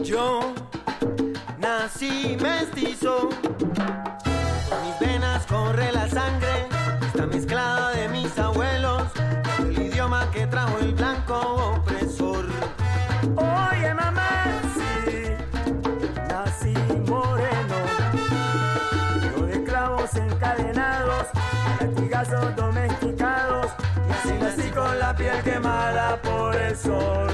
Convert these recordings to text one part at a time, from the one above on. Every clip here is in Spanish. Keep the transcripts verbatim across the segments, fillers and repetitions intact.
Yo nací mestizo, por mis venas corre la sangre, está mezclada de mis abuelos, el idioma que trajo el blanco opresor. Oye mamá, sí, nací moreno, yo de clavos encadenados, latigazos domesticados, y así nací con la piel quemada por el sol.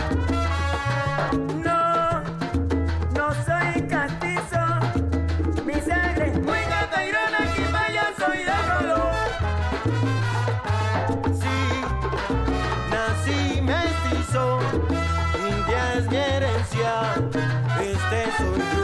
No, no soy castizo, mi sangre es muy catairona, aquí vaya soy de color. Sí, nací mestizo, India es mi herencia, este soy yo.